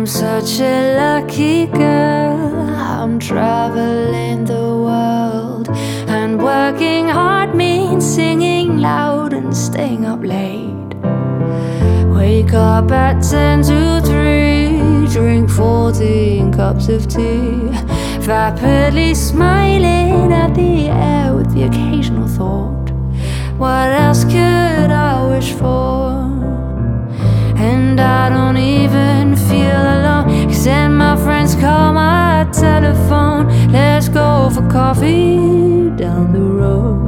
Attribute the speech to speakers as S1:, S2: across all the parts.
S1: I'm such a lucky girl. I'm traveling the world, and working hard means singing loud and staying up late. Wake up at 10 to 3, drink 14 cups of tea, vapidly smiling at the air with the occasional thought, what else could I wish for? And I don't even feel alone, 'cause then my friends call my telephone. Let's go for coffee down the road.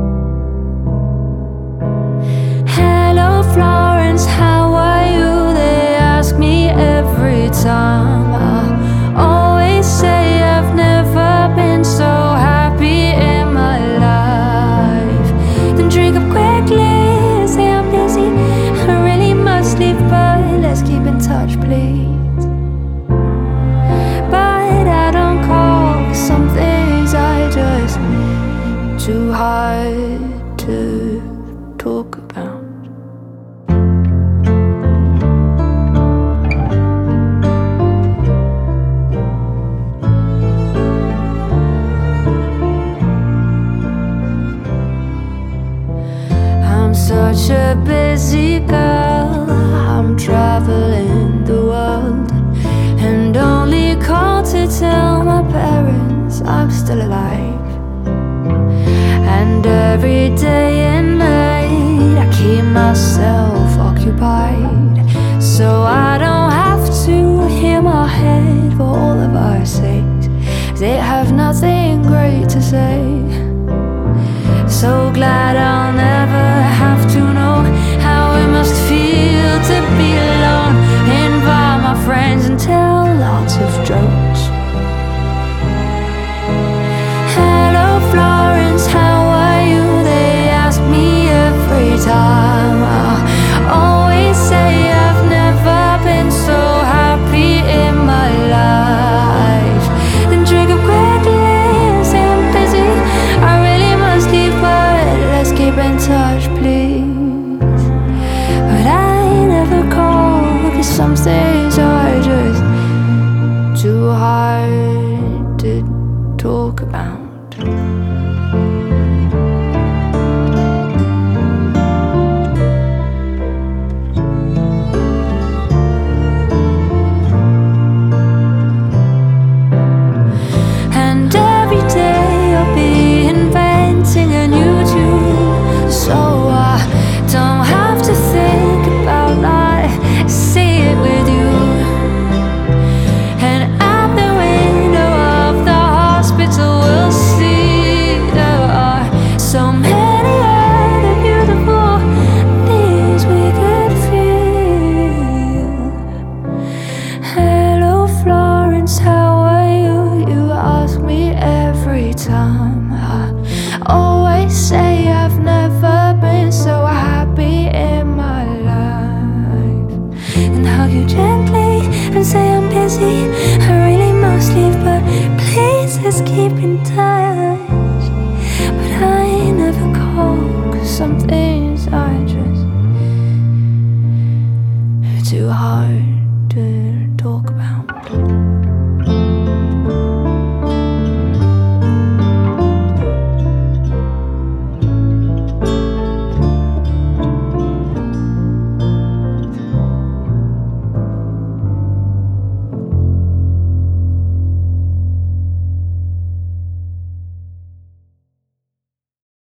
S1: Hello Florence, how are you? They ask me every time. I always say I've never been so happy in my life. Then drink up quickly, say I'm busy, I really must leave, but let's keep in touch please. But I don't call, 'cause some things are just too hard to talk about. I'm such a busy girl, I'm traveling the world, and only call to tell my parents I'm still alive. And every day and night I keep myself occupied, so I don't have to hear my head for all of our sakes. They have nothing great to say. So glad I'll never have to know how it must feel to be alone. Invite my friends and tell lots of jokes. Hello Florence, how are you? They ask me every time. I always say I've never been so happy in my life. Then drink up quickly, say I'm busy, I really must leave, but let's keep in touch please. But I never call, 'cause some things are just too hard to talk about. And every day I'll be inventing a new tune, so I don't have to think about life, see it with you. And out the window of the hospital we'll see there are so many other beautiful things we could feel. Hello Florence, how are you? You ask me every time. I always say I've never been so happy in my life. And hug you gently and say I'm busy,